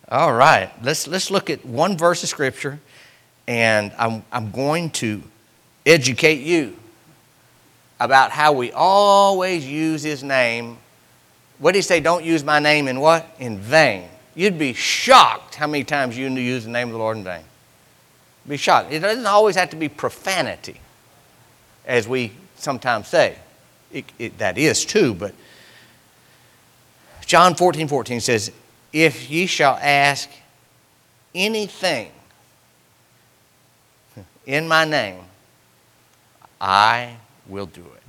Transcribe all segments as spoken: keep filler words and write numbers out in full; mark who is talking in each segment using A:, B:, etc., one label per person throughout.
A: All right, let's let's look at one verse of Scripture, and I'm I'm going to educate you about how we always use His name. What did He say? Don't use my name in what? In vain. You'd be shocked how many times you use the name of the Lord in vain. Be shocked. It doesn't always have to be profanity, as we sometimes say. It, it, that is too, but John fourteen fourteen says, if ye shall ask anything in my name, I will do it.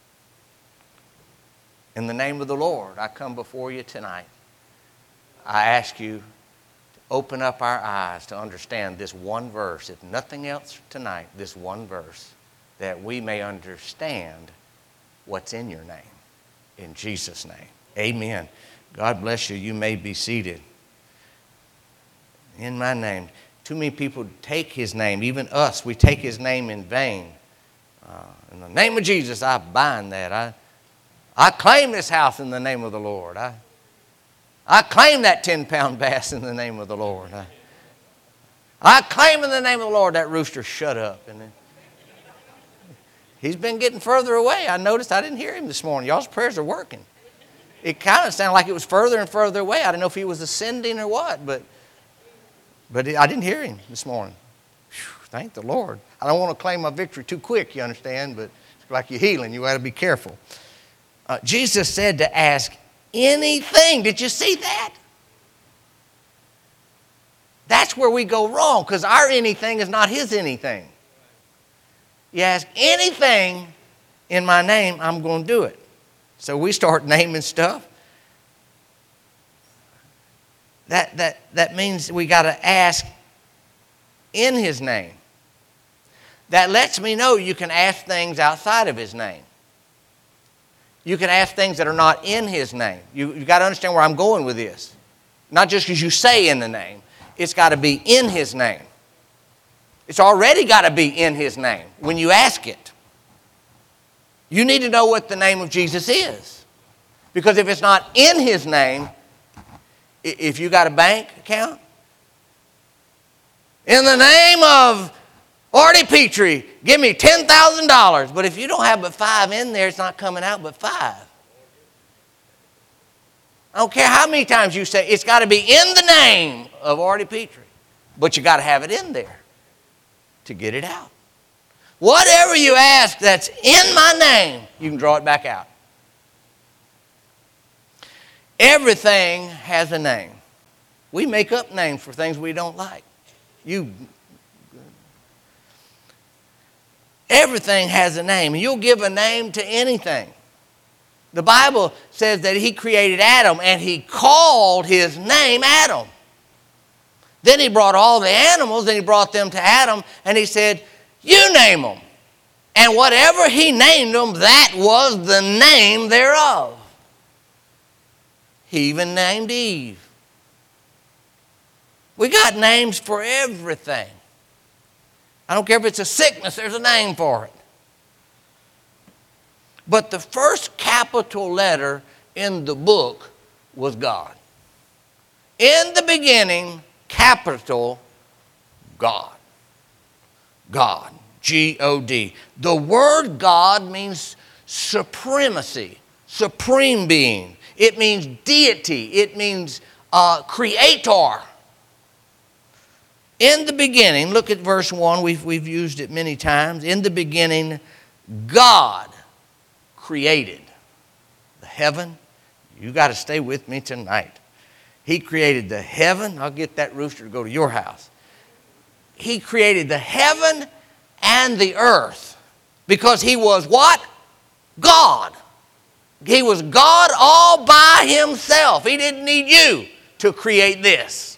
A: In the name of the Lord, I come before you tonight. I ask you to open up our eyes to understand this one verse, if nothing else tonight, this one verse, that we may understand what's in your name. In Jesus' name, amen. God bless you. You may be seated. In my name. Too many people take His name, even us, we take His name in vain. Uh, in the name of Jesus, I bind that. I, I claim this house in the name of the Lord. I, I claim that ten-pound bass in the name of the Lord. I, I claim in the name of the Lord that rooster shut up. And then, he's been getting further away. I noticed I didn't hear him this morning. Y'all's prayers are working. It kind of sounded like it was further and further away. I don't know if he was ascending or what, but but I didn't hear him this morning. Whew, thank the Lord. I don't want to claim my victory too quick, you understand, but it's like you're healing. You got to be careful. Uh, Jesus said to ask anything. Did you see that? That's where we go wrong, because our anything is not His anything. You ask anything in my name, I'm going to do it. So we start naming stuff. That, that, that means we got to ask in His name. That lets me know you can ask things outside of His name. You can ask things that are not in His name. You, you've got to understand where I'm going with this. Not just because you say in the name. It's got to be in His name. It's already got to be in His name when you ask it. You need to know what the name of Jesus is. Because if it's not in His name, if you got a bank account, in the name of Artie Petrie, give me ten thousand dollars. But if you don't have but five in there, it's not coming out but five. I don't care how many times you say, it's got to be in the name of Artie Petrie. But you got to have it in there to get it out. Whatever you ask that's in my name, you can draw it back out. Everything has a name. We make up names for things we don't like. You, everything has a name. You'll give a name to anything. The Bible says that He created Adam and He called his name Adam. Then He brought all the animals and He brought them to Adam and He said, you name them. And whatever He named them, that was the name thereof. He even named Eve. We got names for everything. I don't care if it's a sickness, there's a name for it. But the first capital letter in the book was God. In the beginning, capital God. God. G O D. The word God means supremacy, supreme being. It means deity. It means uh, creator. In the beginning, look at verse one. We've, we've used it many times. In the beginning, God created the heaven. You got to stay with me tonight. He created the heaven. I'll get that rooster to go to your house. He created the heaven and the earth because He was what? God. He was God all by Himself. He didn't need you to create this.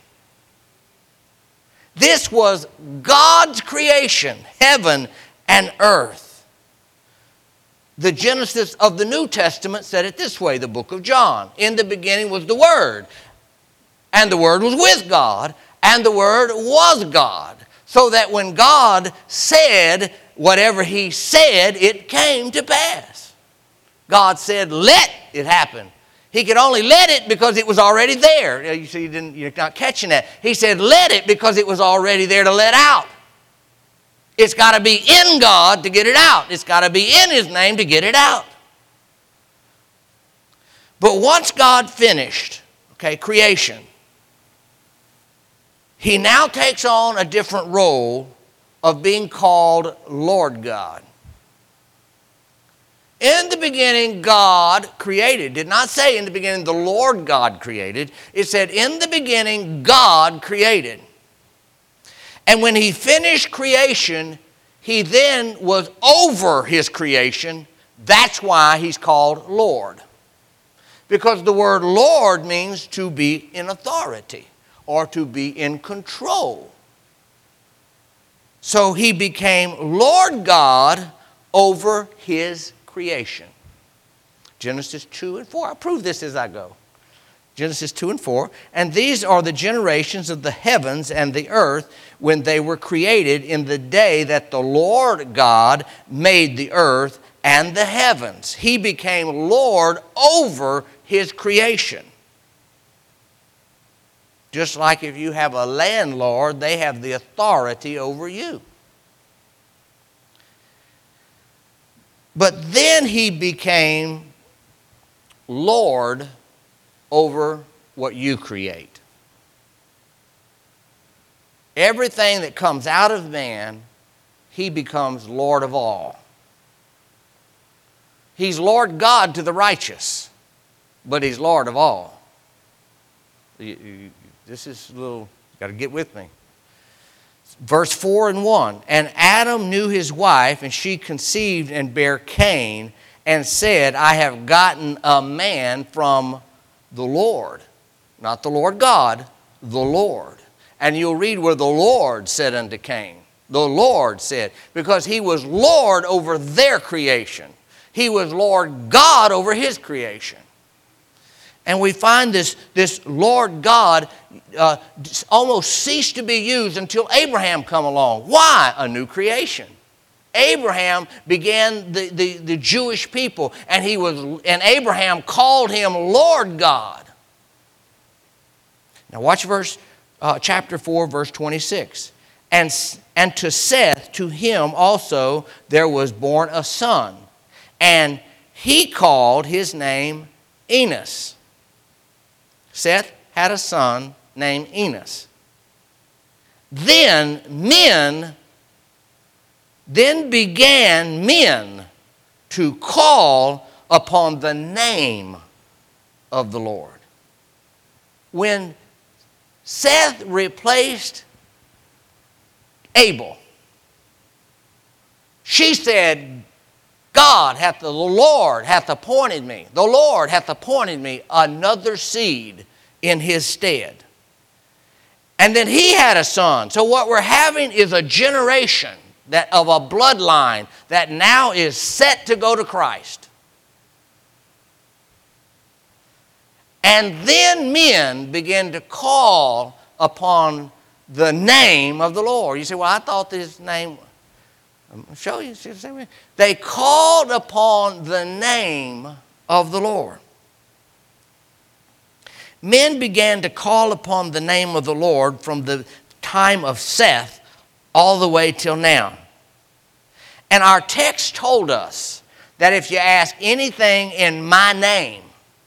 A: This was God's creation, heaven and earth. The Genesis of the New Testament said it this way, the book of John. In the beginning was the Word, and the Word was with God, and the Word was God. So that when God said whatever He said, it came to pass. God said, let it happen. He could only let it because it was already there. You see, you didn't, you're not catching that. He said, let it because it was already there to let out. It's got to be in God to get it out. It's got to be in His name to get it out. But once God finished, okay, creation, He now takes on a different role of being called Lord God. In the beginning, God created. Did not say in the beginning the Lord God created. It said in the beginning, God created. And when He finished creation, He then was over His creation. That's why He's called Lord. Because the word Lord means to be in authority or to be in control. So He became Lord God over His creation. Genesis two and four. I'll prove this as I go. Genesis two and four. And these are the generations of the heavens and the earth when they were created in the day that the Lord God made the earth and the heavens. He became Lord over His creation. Just like if you have a landlord, they have the authority over you. But then He became Lord over what you create. Everything that comes out of man, He becomes Lord of all. He's Lord God to the righteous, but He's Lord of all. You, you, this is a little, you got to get with me. Verse four and one. And Adam knew his wife, and she conceived and bare Cain, and said, I have gotten a man from the Lord. Not the Lord God, the Lord. And you'll read where the Lord said unto Cain. The Lord said, because he was Lord over their creation. He was Lord God over his creation. And we find this, this Lord God uh, almost ceased to be used until Abraham come along. Why? A new creation. Abraham began the, the, the Jewish people, and he was and Abraham called him Lord God. Now watch verse uh, chapter four, verse twenty-six. And, and to Seth, to him also there was born a son, and he called his name Enos. Seth had a son named Enos. Then men, then began men to call upon the name of the Lord. When Seth replaced Abel, she said, God hath, the Lord hath appointed me, the Lord hath appointed me another seed in his stead. And then he had a son. So what we're having is a generation that of a bloodline that now is set to go to Christ. And then men begin to call upon the name of the Lord. You say, well, I thought this name... I'm going to show you. They called upon the name of the Lord. Men began to call upon the name of the Lord from the time of Seth all the way till now. And our text told us that if you ask anything in my name,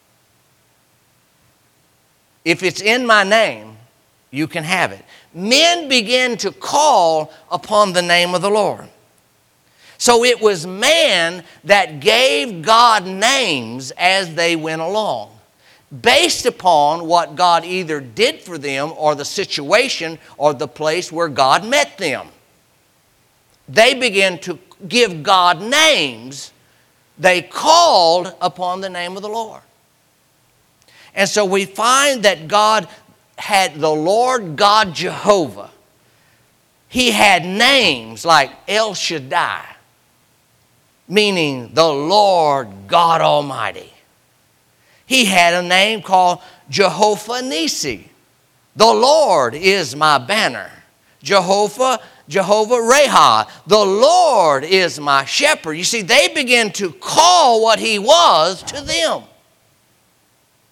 A: if it's in my name, you can have it. Men began to call upon the name of the Lord. So it was man that gave God names as they went along, based upon what God either did for them or the situation or the place where God met them. They began to give God names. They called upon the name of the Lord. And so we find that God had the Lord God Jehovah. He had names like El Shaddai, meaning the Lord God Almighty. He had a name called Jehovah Nissi. The Lord is my banner. Jehovah, Jehovah Rahah. The Lord is my shepherd. You see, they began to call what He was to them.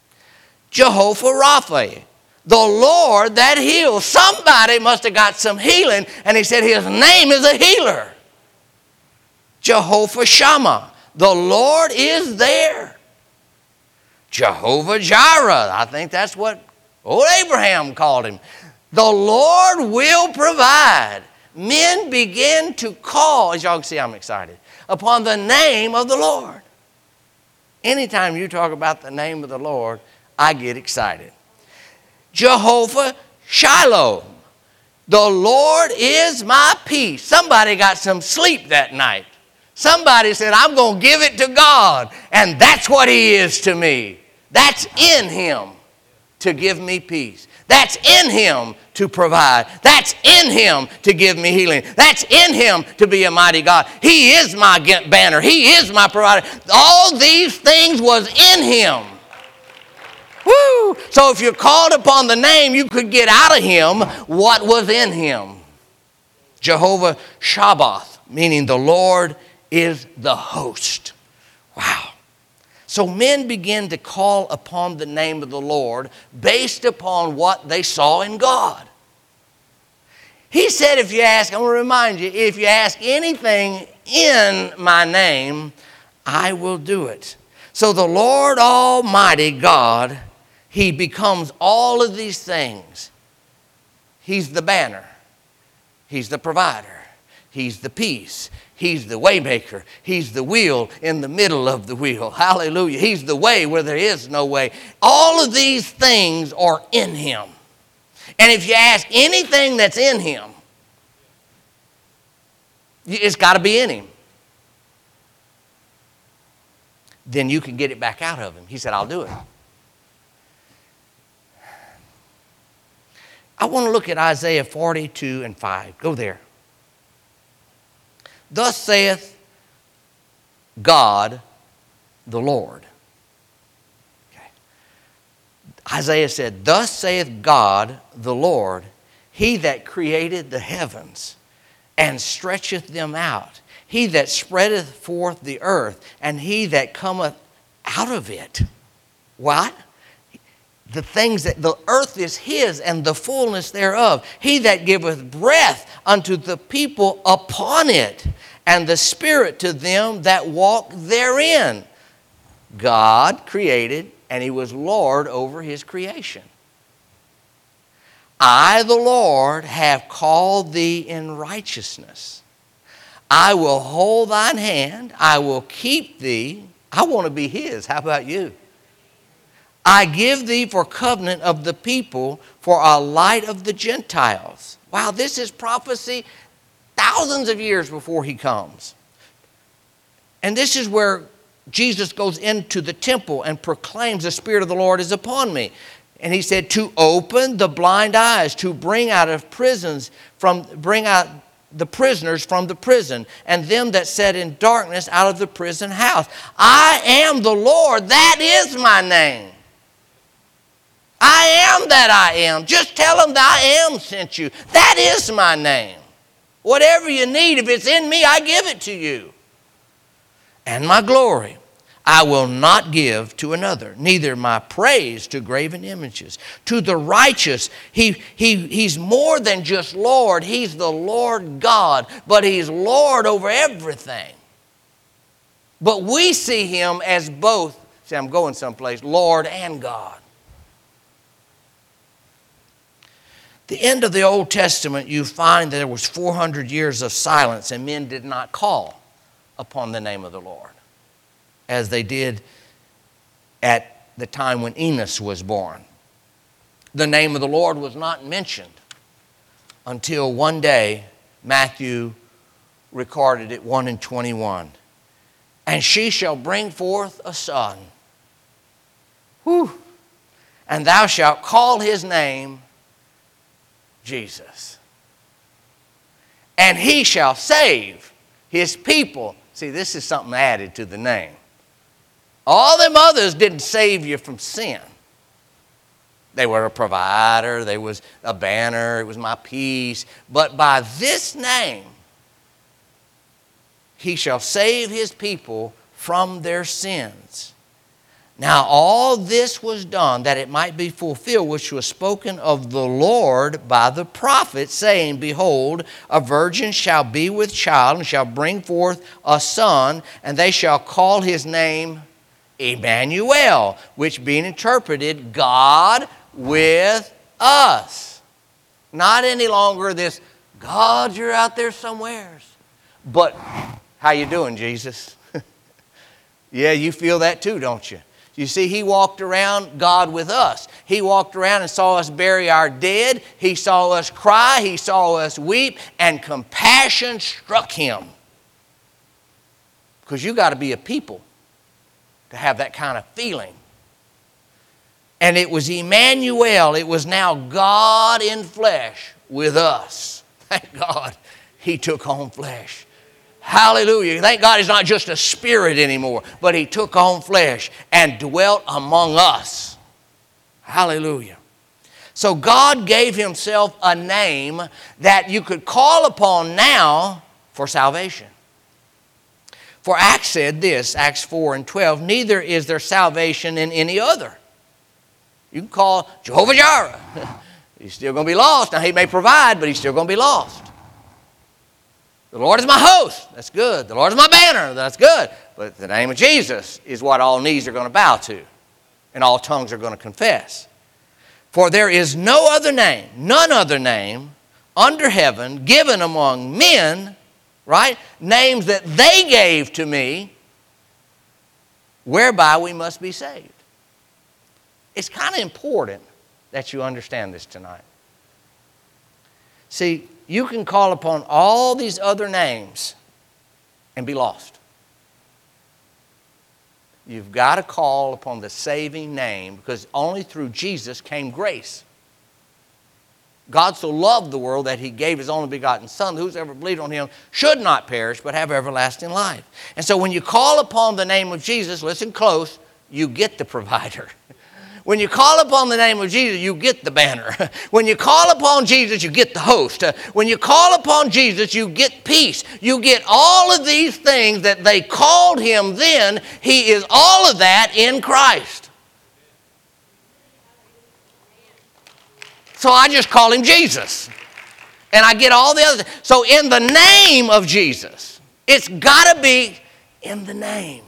A: Jehovah Rapha, the Lord that heals. Somebody must have got some healing, and he said his name is a healer. Jehovah Shammah, the Lord is there. Jehovah Jireh, I think that's what old Abraham called him. The Lord will provide. Men begin to call, as y'all can see I'm excited, upon the name of the Lord. Anytime you talk about the name of the Lord, I get excited. Jehovah Shiloh, the Lord is my peace. Somebody got some sleep that night. Somebody said, I'm going to give it to God, and that's what he is to me. That's in him to give me peace. That's in him to provide. That's in him to give me healing. That's in him to be a mighty God. He is my banner. He is my provider. All these things was in him. Woo! So if you're called upon the name, you could get out of him what was in him. Jehovah Shabbath, meaning the Lord is the host. Wow. So men begin to call upon the name of the Lord based upon what they saw in God. He said, if you ask, I'm going to remind you, if you ask anything in my name, I will do it. So the Lord Almighty God, he becomes all of these things. He's the banner. He's the provider. He's the peace. He's the waymaker. He's the wheel in the middle of the wheel. Hallelujah. He's the way where there is no way. All of these things are in him. And if you ask anything that's in him, it's got to be in him. Then you can get it back out of him. He said, I'll do it. I want to look at Isaiah forty-two and five. Go there. Thus saith God the Lord. Okay. Isaiah said, thus saith God the Lord, he that created the heavens and stretcheth them out, he that spreadeth forth the earth, and he that cometh out of it. What? The things that the earth is his and the fullness thereof. He that giveth breath unto the people upon it, and the spirit to them that walk therein. God created, and he was Lord over his creation. I, the Lord, have called thee in righteousness. I will hold thine hand. I will keep thee. I want to be his. How about you? I give thee for covenant of the people, for a light of the Gentiles. Wow, this is prophecy thousands of years before he comes. And this is where Jesus goes into the temple and proclaims, the Spirit of the Lord is upon me. And he said, to open the blind eyes, to bring out of prisons, from bring out the prisoners from the prison, and them that sat in darkness out of the prison house. I am the Lord, that is my name. I am that I am. Just tell them that I am sent you. That is my name. Whatever you need, if it's in me, I give it to you. And my glory I will not give to another, neither my praise to graven images. To the righteous, he, he, he's more than just Lord. He's the Lord God, but he's Lord over everything. But we see him as both, see, I'm going someplace, Lord and God. The end of the Old Testament, you find that there was four hundred years of silence, and men did not call upon the name of the Lord as they did at the time when Enos was born. The name of the Lord was not mentioned until one day Matthew recorded it, one and twenty-one. And she shall bring forth a son. Whew. And thou shalt call his name Jesus. And he shall save his people. See, this is something added to the name. All them others didn't save you from sin. They were a provider. They was a banner. It was my peace. But by this name, he shall save his people from their sins. Now all this was done that it might be fulfilled, which was spoken of the Lord by the prophet, saying, Behold, a virgin shall be with child, and shall bring forth a son, and they shall call his name Emmanuel, which being interpreted, God with us. Not any longer this, God, you're out there somewheres. But, how you doing, Jesus? Yeah, you feel that too, don't you? You see, he walked around, God with us. He walked around and saw us bury our dead. He saw us cry. He saw us weep. And compassion struck him. Because you got to be a people to have that kind of feeling. And it was Emmanuel. It was now God in flesh with us. Thank God he took on flesh. Hallelujah. Thank God he's not just a spirit anymore, but he took on flesh and dwelt among us. Hallelujah. So God gave himself a name that you could call upon now for salvation. For Acts said this, Acts four and twelve, neither is there salvation in any other. You can call Jehovah Jireh. He's still going to be lost. Now he may provide, but he's still going to be lost. The Lord is my host. That's good. The Lord is my banner. That's good. But the name of Jesus is what all knees are going to bow to, and all tongues are going to confess. For there is no other name, none other name under heaven given among men, right? Names that they gave to me, whereby we must be saved. It's kind of important that you understand this tonight. See, you can call upon all these other names and be lost. You've got to call upon the saving name, because only through Jesus came grace. God so loved the world that he gave his only begotten Son, whosoever believed on him should not perish but have everlasting life. And so when you call upon the name of Jesus, listen close, you get the provider. When you call upon the name of Jesus, you get the banner. When you call upon Jesus, you get the host. When you call upon Jesus, you get peace. You get all of these things that they called him then. He is all of that in Christ. So I just call him Jesus. And I get all the other things. So in the name of Jesus, it's got to be in the name.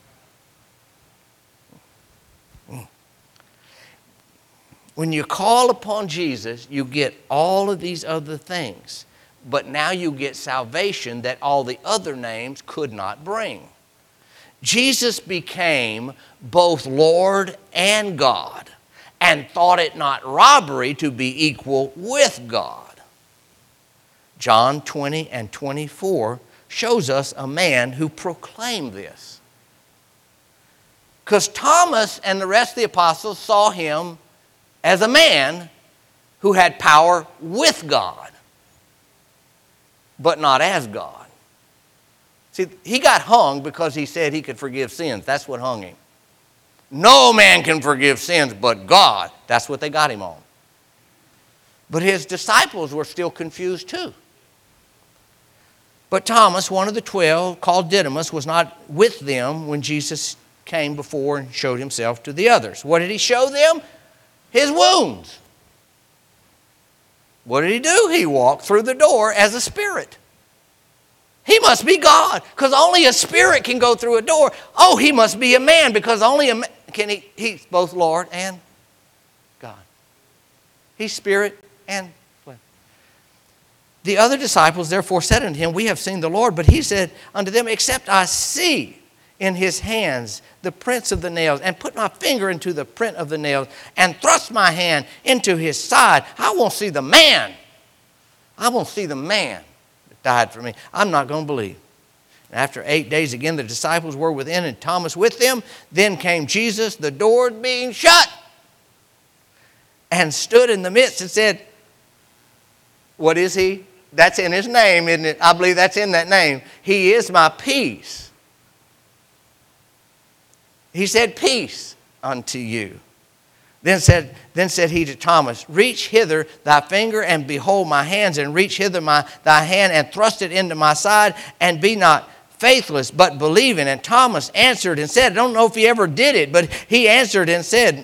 A: When you call upon Jesus, you get all of these other things. But now you get salvation that all the other names could not bring. Jesus became both Lord and God, and thought it not robbery to be equal with God. John twenty and twenty-four shows us a man who proclaimed this. Because Thomas and the rest of the apostles saw him as a man who had power with God, but not as God. See, he got hung because he said he could forgive sins. That's what hung him. No man can forgive sins but God. That's what they got him on. But his disciples were still confused too. But Thomas, one of the twelve, called Didymus, was not with them when Jesus came before and showed himself to the others. What did he show them? His wounds. What did he do? He walked through the door as a spirit. He must be God, because only a spirit can go through a door. Oh, he must be a man, because only a man can he. He's both Lord and God. He's spirit and flesh. The other disciples therefore said unto him, We have seen the Lord. But he said unto them, Except I see in his hands the prints of the nails, and put my finger into the print of the nails, and thrust my hand into his side, I won't see the man. I won't see the man that died for me. I'm not going to believe. And after eight days again, the disciples were within, and Thomas with them. Then came Jesus, the door being shut, and stood in the midst and said, What is he? That's in his name, isn't it? I believe that's in that name. He is my peace. He said, Peace unto you. Then said, then said he to Thomas, Reach hither thy finger, and behold my hands, and reach hither my, thy hand, and thrust it into my side, and be not faithless, but believing. And Thomas answered and said, I don't know if he ever did it, but he answered and said,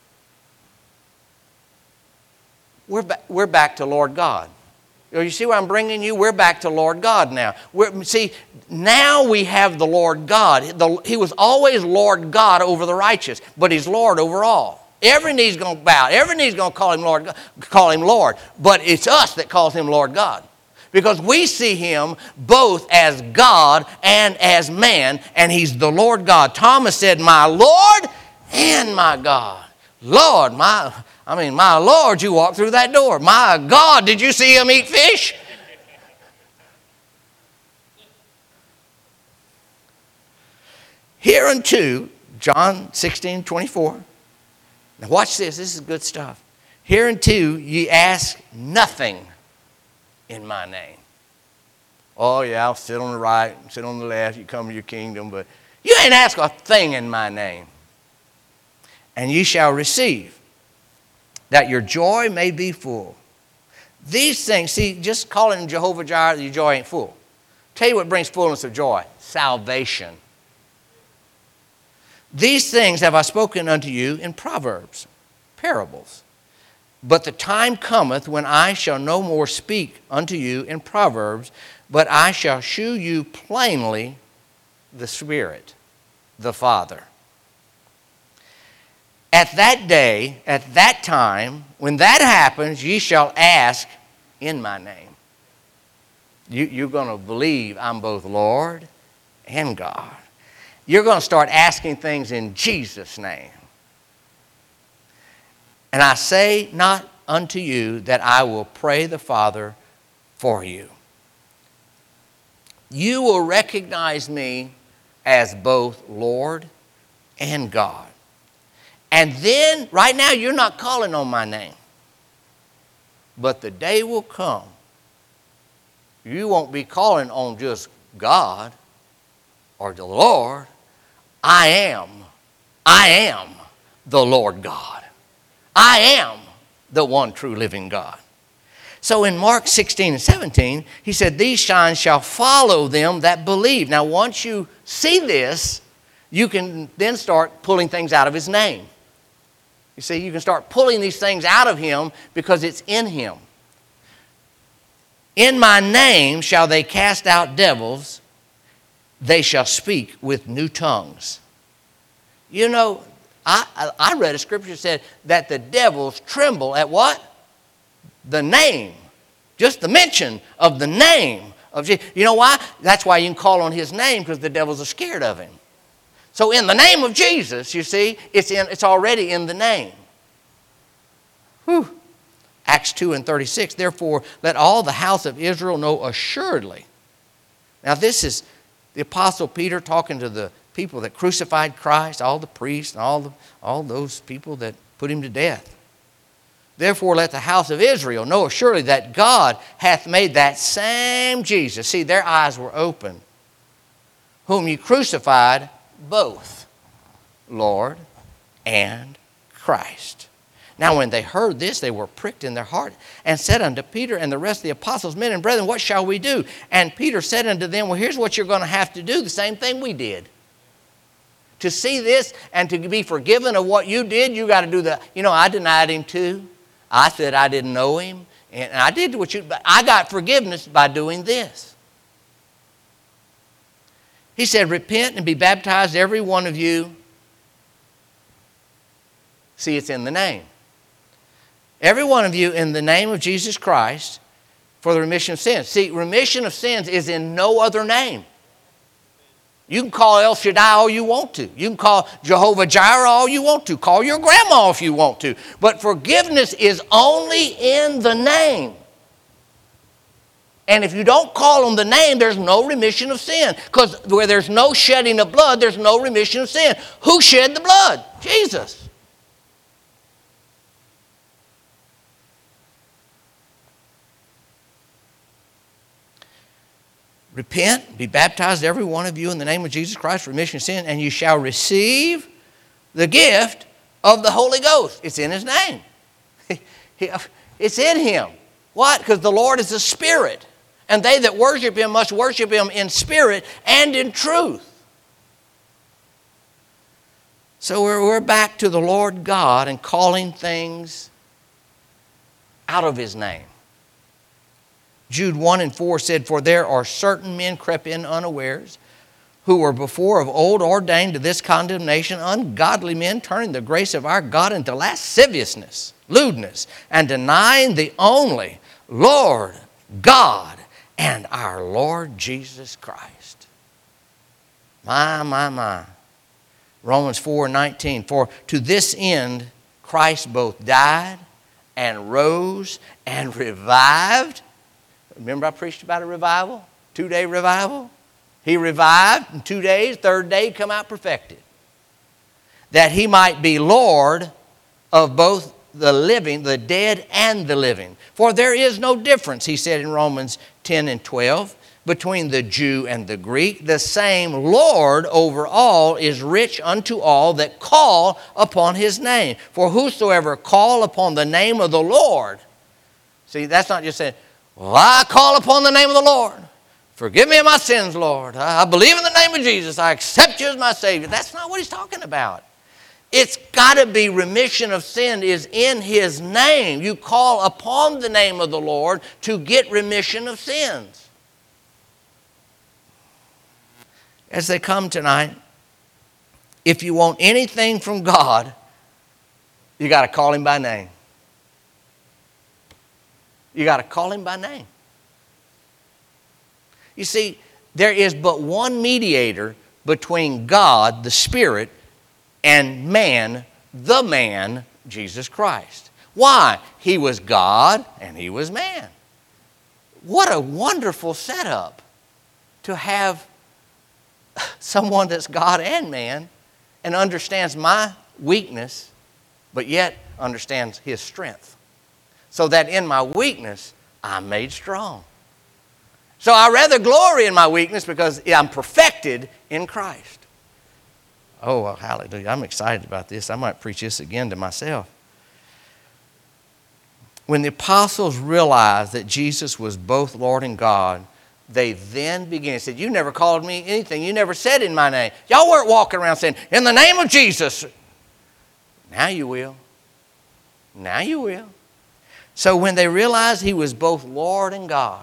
A: we're, ba- we're back to Lord God. You see where I'm bringing you? We're back to Lord God now. We're, see, now we have the Lord God. The, he was always Lord God over the righteous, but He's Lord over all. Every knee's going to bow. Every knee's going to call Him Lord, call Him Lord. But it's us that calls Him Lord God. Because we see Him both as God and as man, and He's the Lord God. Thomas said, my Lord and my God. Lord, my... I mean, my Lord, you walked through that door. My God, did you see Him eat fish? Hereunto, John sixteen twenty-four. Now watch this. This is good stuff. Hereunto ye ask nothing in my name. Oh, yeah, I'll sit on the right, sit on the left. You come to your kingdom, but you ain't ask a thing in my name. And ye shall receive, that your joy may be full. These things, see, just calling Him Jehovah Jireh, your joy ain't full. Tell you what brings fullness of joy: salvation. These things have I spoken unto you in proverbs, parables. But the time cometh when I shall no more speak unto you in proverbs, but I shall shew you plainly the Spirit, the Father. At that day, at that time, when that happens, ye shall ask in my name. You, you're going to believe I'm both Lord and God. You're going to start asking things in Jesus' name. And I say not unto you that I will pray the Father for you. You will recognize me as both Lord and God. And then, right now, you're not calling on my name. But the day will come, you won't be calling on just God or the Lord. I am. I am the Lord God. I am the one true living God. So in Mark sixteen and seventeen, He said, these signs shall follow them that believe. Now, once you see this, you can then start pulling things out of His name. You see, you can start pulling these things out of Him because it's in Him. In my name shall they cast out devils. They shall speak with new tongues. You know, I, I read a scripture that said that the devils tremble at what? The name. Just the mention of the name of Jesus. You know why? That's why you can call on His name, because the devils are scared of Him. So in the name of Jesus, you see, it's, in, it's already in the name. Whew. Acts two and thirty-six, therefore let all the house of Israel know assuredly. Now this is the Apostle Peter talking to the people that crucified Christ, all the priests and all, the, all those people that put Him to death. Therefore let the house of Israel know assuredly that God hath made that same Jesus. See, their eyes were open. Whom you crucified, both Lord and Christ. Now when they heard this, they were pricked in their heart and said unto Peter and the rest of the apostles, men and brethren, what shall we do? And Peter said unto them, well, here's what you're going to have to do, the same thing we did. To see this and to be forgiven of what you did, you got to do the, you know, I denied Him too. I said I didn't know Him. And I did what you, but I got forgiveness by doing this. He said, repent and be baptized, every one of you. See, it's in the name. Every one of you in the name of Jesus Christ for the remission of sins. See, remission of sins is in no other name. You can call El Shaddai all you want to. You can call Jehovah Jireh all you want to. Call your grandma if you want to. But forgiveness is only in the name. And if you don't call on the name, there's no remission of sin. Because where there's no shedding of blood, there's no remission of sin. Who shed the blood? Jesus. Repent, be baptized, every one of you, in the name of Jesus Christ for remission of sin, and you shall receive the gift of the Holy Ghost. It's in His name. It's in Him. What? Because the Lord is a spirit. And they that worship him must worship him in spirit and in truth. So we're, we're back to the Lord God and calling things out of his name. Jude one and four said, "For there are certain men crept in unawares, who were before of old ordained to this condemnation, ungodly men, turning the grace of our God into lasciviousness, lewdness, and denying the only Lord God and our Lord Jesus Christ." My, my, my. Romans four nineteen, "For to this end Christ both died and rose and revived." Remember I preached about a revival? Two-day revival? He revived in two days, third day come out perfected. "That he might be Lord of both the living, the dead, and the living. For there is no difference," he said in Romans ten and twelve, "between the Jew and the Greek. The same Lord over all is rich unto all that call upon his name. For whosoever call upon the name of the Lord," see, that's not just saying, "Well, I call upon the name of the Lord. Forgive me of my sins, Lord. I believe in the name of Jesus. I accept you as my Savior." That's not what he's talking about. It's got to be remission of sin is in his name. You call upon the name of the Lord to get remission of sins. As they come tonight, if you want anything from God, you got to call him by name. You got to call him by name. You see, there is but one mediator between God, the Spirit, and man, the man, Jesus Christ. Why? He was God and he was man. What a wonderful setup to have someone that's God and man and understands my weakness, but yet understands his strength. So that in my weakness, I'm made strong. So I rather glory in my weakness because I'm perfected in Christ. Oh, well, hallelujah. I'm excited about this. I might preach this again to myself. When the apostles realized that Jesus was both Lord and God, they then began to say, "You never called me anything. You never said in my name." Y'all weren't walking around saying, "In the name of Jesus." Now you will. Now you will. So when they realized he was both Lord and God.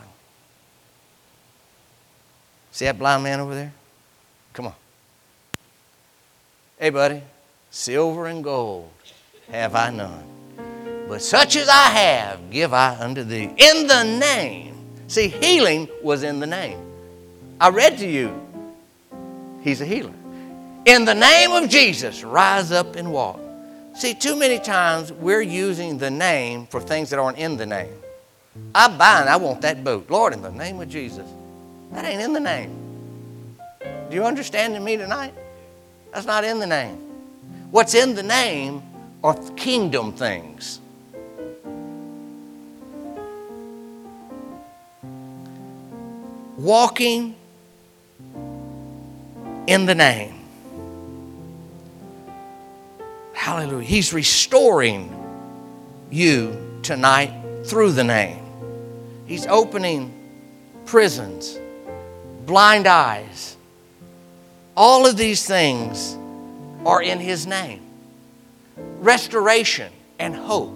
A: See that blind man over there? Come on. "Hey, buddy, silver and gold have I none, but such as I have give I unto thee. In the name." See, healing was in the name. I read to you. He's a healer. "In the name of Jesus, rise up and walk." See, too many times we're using the name for things that aren't in the name. I bind, I want that boat. Lord, in the name of Jesus. That ain't in the name. Do you understand me tonight? That's not in the name. What's in the name are kingdom things. Walking in the name. Hallelujah. He's restoring you tonight through the name. He's opening prisons, blind eyes. All of these things are in his name. Restoration and hope.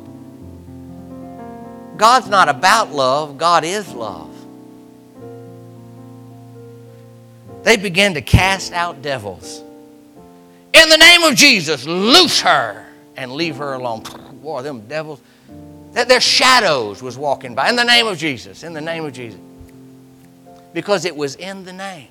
A: God's not about love. God is love. They began to cast out devils. "In the name of Jesus, loose her and leave her alone." Boy, them devils, their shadows was walking by. In the name of Jesus, in the name of Jesus. Because it was in the name.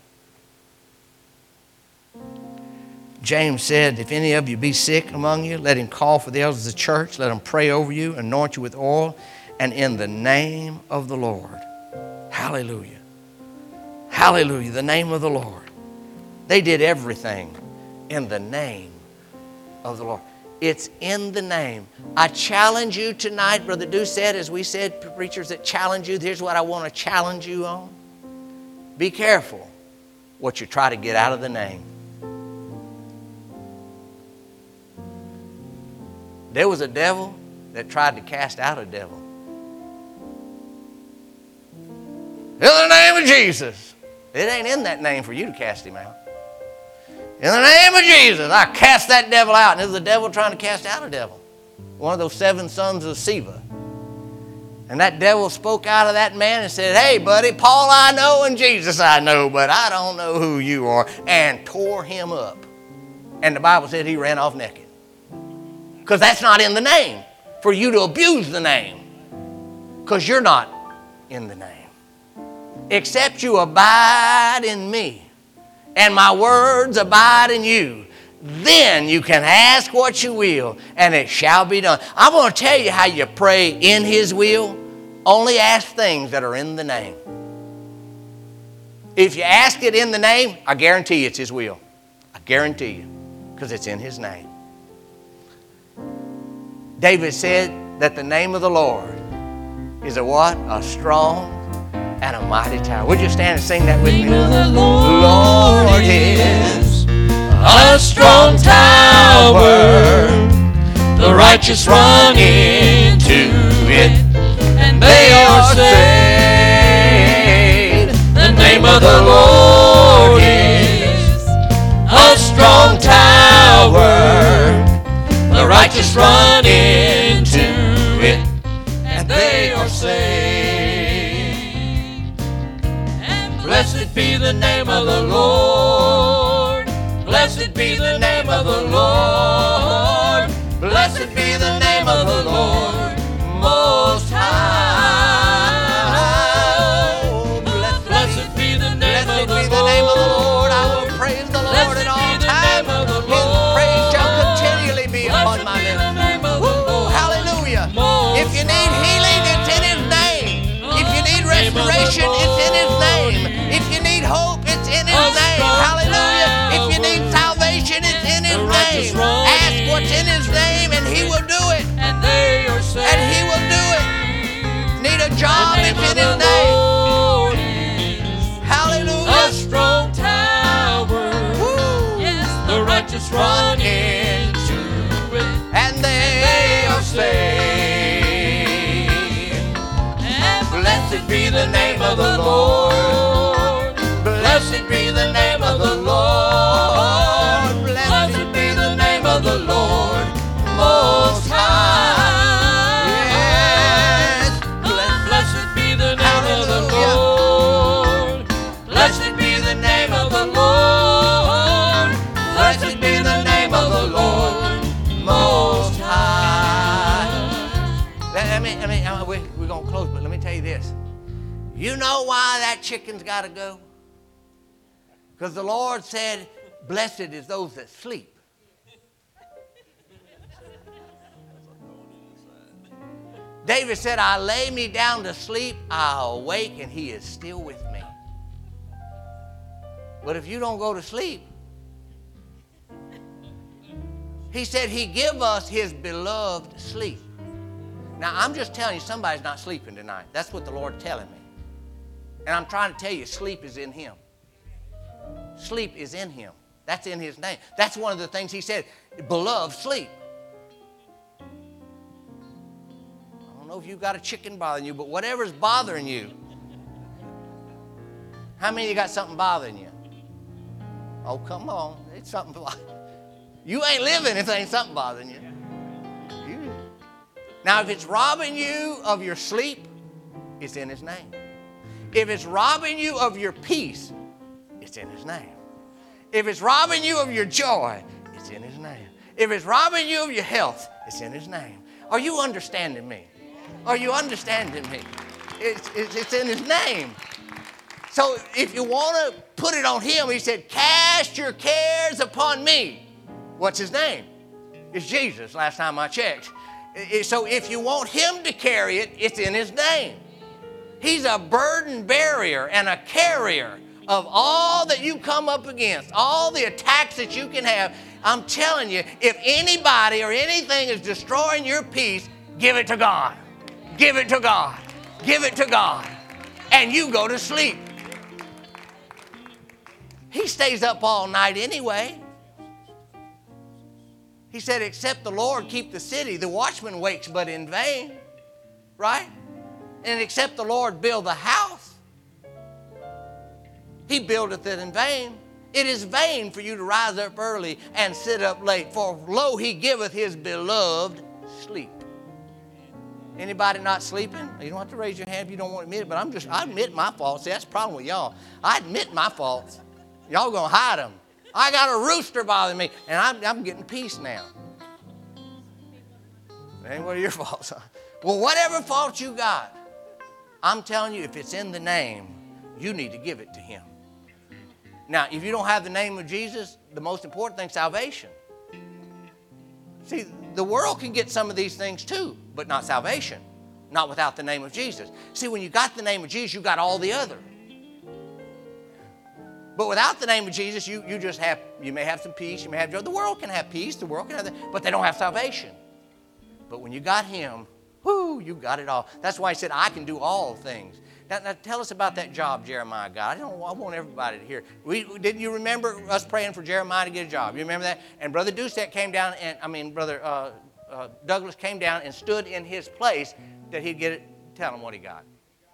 A: James said, "If any of you be sick among you, let him call for the elders of the church. Let them pray over you, anoint you with oil, and in the name of the Lord." Hallelujah. Hallelujah, the name of the Lord. They did everything in the name of the Lord. It's in the name. I challenge you tonight, Brother Dew said, as we said, preachers that challenge you, here's what I want to challenge you on. Be careful what you try to get out of the name. There was a devil that tried to cast out a devil. In the Jesus. It ain't in that name for you to cast him out. In the name of Jesus, I cast that devil out. And it was the devil trying to cast out a devil. One of those seven sons of Sceva. And that devil spoke out of that man and said, hey, buddy, Paul I know and Jesus I know, but I don't know who you are. And tore him up. And the Bible said he ran off naked. Because that's not in the name. For you to abuse the name. Because you're not in the name. Except you abide in me. And my words abide in you. Then you can ask what you will, and it shall be done. I'm going to tell you how you pray in his will. Only ask things that are in the name. If you ask it in the name, I guarantee it's his will. I guarantee you, because it's in his name. David said that the name of the Lord is a what? A strong and a mighty tower. Would you stand and sing that with me?
B: The name of the Lord, Lord is a strong tower. The righteous run into it, and they are saved. The name of the Lord is a strong tower. The righteous run into it, and they are saved. And blessed be the name of the Lord. Blessed be the name of the Lord. Blessed be the name of the Lord Most High. Blessed be the name of the Lord.
A: I will praise the Lord at all times. His praise shall continually be upon my lips. Woo, hallelujah. If you need healing, it's in his name. If you need restoration, it's in his name. If you need hope, it's in his name. Hallelujah. If you need salvation, it's in his name. Ask what's in his name and he will do it.
B: And they are saved.
A: And he will do it. Need a job, it's in his name. Hallelujah.
B: A strong tower.
A: Woo.
B: Yes, the righteous run into it,
A: And they are saved.
B: and
A: Blessed be the name of the Lord. Blessed be the name of the Lord. Blessed be the name of the Lord Most High. Yes.
B: blessed be the name of the
A: Hallelujah.
B: Lord. Blessed be the name of the Lord.
A: Blessed be the name of the Lord Most High. Let me, let me, uh, we, we're going to close, but let me tell you this. You know why that chicken's got to go? Because the Lord said, blessed is those that sleep. David said, I lay me down to sleep, I awake, and he is still with me. But if you don't go to sleep, he said he give us his beloved sleep. Now, I'm just telling you, somebody's not sleeping tonight. That's what the Lord's telling me. And I'm trying to tell you, sleep is in him. Sleep is in him. That's in his name. That's one of the things he said, beloved, sleep. I don't know if you've got a chicken bothering you, but whatever's bothering you. How many of you got something bothering you? Oh, come on. It's something. You ain't living if there ain't something bothering you. you. Now, if it's robbing you of your sleep, it's in his name. If it's robbing you of your peace, it's in his name. If it's robbing you of your joy, it's in his name. If it's robbing you of your health, it's in his name. Are you understanding me? Are you understanding me? It's, it's, it's in his name. So if you want to put it on him, he said, cast your cares upon me. What's his name? It's Jesus, last time I checked. So if you want him to carry it, it's in his name. He's a burden barrier and a carrier of all that you come up against, all the attacks that you can have. I'm telling you, if anybody or anything is destroying your peace, give it to God. Give it to God. Give it to God. And you go to sleep. He stays up all night anyway. He said, except the Lord keep the city, the watchman wakes but in vain. Right? And except the Lord build the house, He buildeth it in vain. It is vain for you to rise up early and sit up late, for lo, he giveth his beloved sleep. Anybody not sleeping? You don't have to raise your hand if you don't want to admit it, but I'm just, I admit my faults. See, that's the problem with y'all. I admit my faults. Y'all going to hide them. I got a rooster bothering me, and I'm, I'm getting peace now. And what are your faults? Well, whatever fault you got, I'm telling you, if it's in the name, you need to give it to him. Now, if you don't have the name of Jesus, the most important thing is salvation. See, the world can get some of these things too, but not salvation. Not without the name of Jesus. See, when you got the name of Jesus, you got all the other. But without the name of Jesus, you, you just have, you may have some peace, you may have joy. The world can have peace, the world can have that, but they don't have salvation. But when you got him, whoo, you got it all. That's why he said, I can do all things. Now, now tell us about that job Jeremiah got. I, don't, I want everybody to hear. We, didn't you remember us praying for Jeremiah to get a job? You remember that? And Brother Doucette came down, and I mean, Brother uh, uh, Douglas came down and stood in his place that he'd get it. Tell him what he got.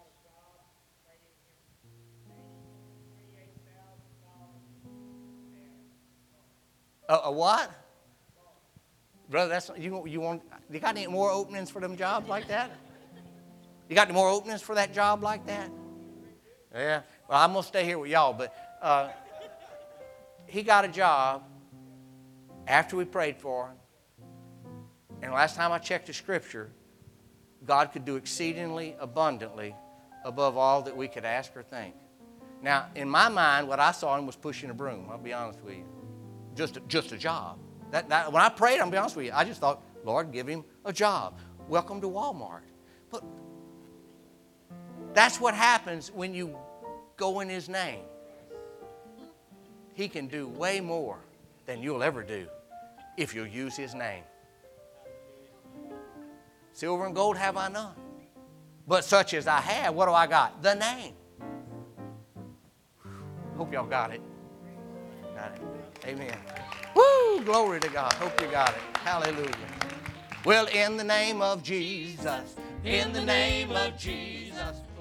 A: A, a what? Brother, that's you. You want? You got any more openings for them jobs like that? You got any more openings for that job like that? Yeah. Well, I'm gonna stay here with y'all, but uh, he got a job after we prayed for him. And last time I checked the scripture, God could do exceedingly abundantly above all that we could ask or think. Now, in my mind, what I saw him was pushing a broom. I'll be honest with you. Just a, just a job. That, that, when I prayed, I'll be honest with you, I just thought, Lord, give him a job. Welcome to Walmart. But that's what happens when you go in his name. He can do way more than you'll ever do if you'll use his name. Silver and gold have I none. But such as I have, what do I got? The name. Hope y'all got it. Got it. Amen. Woo! Glory to God. Hope you got it. Hallelujah. Well, in the name of Jesus.
B: In the name of Jesus.